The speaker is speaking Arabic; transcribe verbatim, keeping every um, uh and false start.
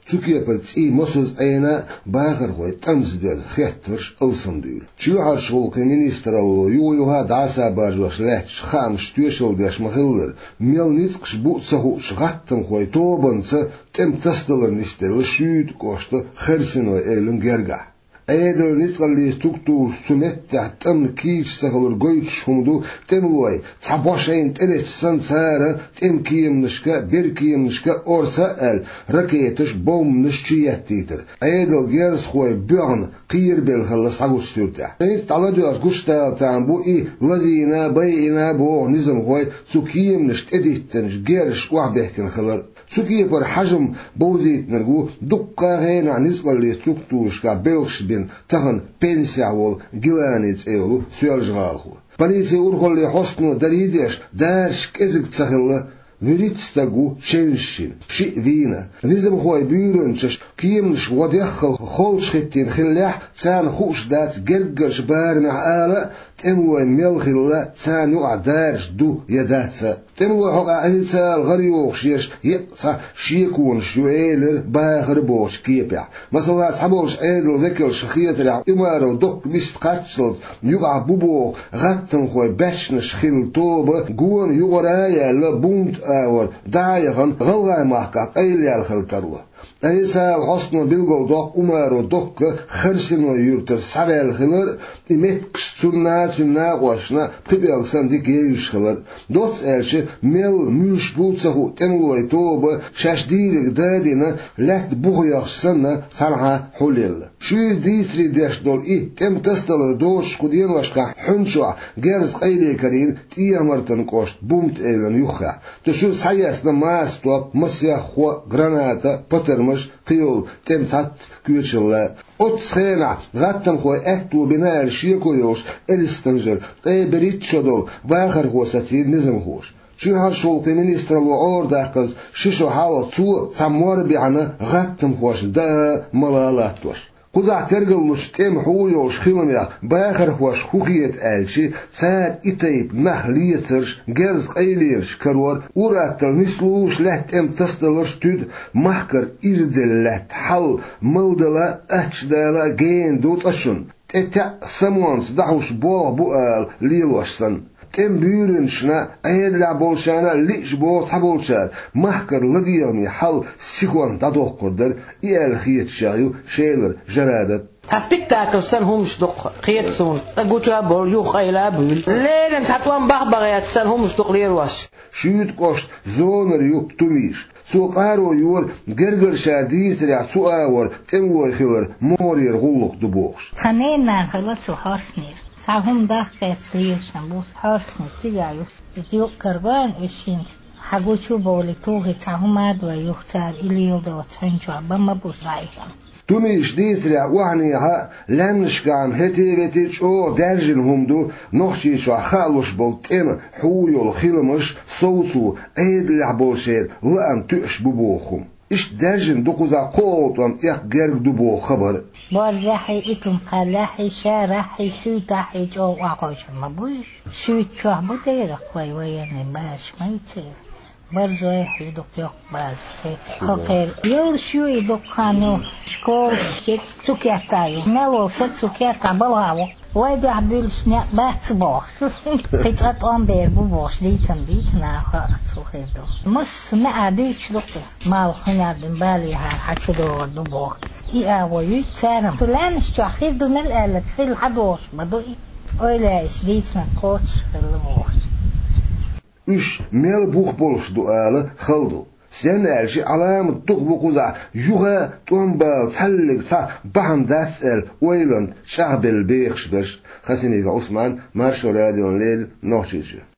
تكيبت إي مصوز أينا باغر غوي تنزدل خيترش ألسن دول شو هالشغل كمينيستر الله يو يوها دعسا باجوش لحش خامش تيوشل داش مخلر ميل نيسقش بوتسهو شغتم خوي توبنس تم تستلر نستل شيد كوشت خرسنو إيلن جرجع أيدل نسقل ستوكتور سمت تم كيش سهل الجويش همدو تملوي تعباشين تلش سنسارة تم كيم نشكا بيركيم نشكا أورسال ركيتش بوم نشيات تيتر أيدل جيرس خوي بيان قير بالخلص عوش سورتا أيد على دوار كوشتا تامبو إيه لذينا بينا بو نظام خوي سوكيم نشت إديتنش جيرش وعبهكن خلر سوكي بر حجم بوزيت نرجو دقة غين عن نسقل لستوكتورش كبلش بين تهن بنسيا وول جلانيت إيولو سيالجغالخو بنيتي أورخل لحسنو دريدش دارش كزك تسهل وريتستاغو شنشين شي فينا نزم خوي بيرنش كيمش وديخل خولش خيتين خلاح تان خوش دات جرجرش بارمع آلا تموي ملخلا تان يقعدارش دو يداتسا تموي حقا أهلسا الغريوخ شيش يقصا شيكون شويلر باخر بوش كيبع مثلا تحبوش ايدل ذكر شخيطر امارو دوك بيست قاتشلت يقع بوبو غتن خوي باشنش خيل توبة قوان يغرايا لبونت آور دايغن غلغاي محقق ايليال خلتروه أيسا الحسن بالقول دوك أمارو دوك خرسنو يورتر سابيل خلر إمتكش سنة سنة واشنا بقبل سندي جيش خلر دوت ألشي ميل مش بوتسهو تنلوي توبة شاش ديرك دادينا لك بغيخ سنة سرعة حليل شو ديسري داش دول إيه تم تستل دوش قدين واشكا حنشوع جارز قيلي كرين تيه مرتن قوشت بومت إيلن يوخا تشو سحياسنا ماستوب مسيا خوا غراناتا بطرمش قيول تم تات كويتشلا أتسخينا غاتم خوي أكتو بناء الشيكو يوش إلستنجر تيبريت شدول باخر هو ساتير نزم خوش شو هالشغل مينيستر الوعور داقز ششو حاول تو سمور بيعنا غاتم خوش دا ملالاتوش قدع ترجلوش تم حويوش خيلميا باخر هوش خوخيت آلشي سار إتايب محليترش جرز قيليرش كرور وراتل نسلوش لحت ام تستلرش تود محكر إردل لحت حل ملدلا أحشدالا جين دوت أشن تتا سموانس دعوش بول بوال ليلوشسن تم بيرنشنا أيد لعبولشانا ليش بول صبولشار محكر لديامي حل سيخوان تدوخ قردر إيال خيط شايو شيلر جرادت تسبيكتاكل سن همش دق خيط سون تقوتوا بول يو خيلا بول لين تحطوان بغبغيات سن همش دق ليرواش شيد قوشت زونر يوك توميش سوقارو يور جرجر شاديس رع سوآور تموي خير مورير غلق دبوخش خنينا خلصوا حرسنير ساهم داخل سير شنبوس حرسني سيجايو ديو كربان إشين حقوشو بولي توغي ساهم عدوا يختار إليل دو تنجوا بما بوزايهم توميش ديس رع وعنيها لنشقام هتي بتيش او درجن هم دو نخشيش وخالوش بولتين حويو الخيلمش صوتو ايد لعبوشير لأن تؤش ببوخم إيش درجن دقوزا قوتهم إخ جرق دبو خبر بارزحي إتم قلاحي شارحي شو تحي جو وعقوش ما بوش شو تشوح بدير خوي وياني باش ما يتصير برضو يحي دق يق باز خير يول شو يدق خانو شكول شك سكيتايو ملو ست سكيتا بلاو وايدو عبيل شناق بات بوخ قطعت أمبير بوخ ديتم ديتنا خارصو خير دو مس ما أديش دقي مال خنادن بالي ها حكي دور دو بوخ إيه ويوت سارم تلانش شو أخير دون الآلة خير الحدوش بدو إيه أولاش ديتنا كوتش خير البوخ إيش ميل بوخ بولش دو آلة خلدو سين ألشي علامة تغبق وزع يوها تنبال تحلق تا بحن داتسال ويلند شعب البيخش بش خسيني عثمان مارشو راديون ليل نوشيجي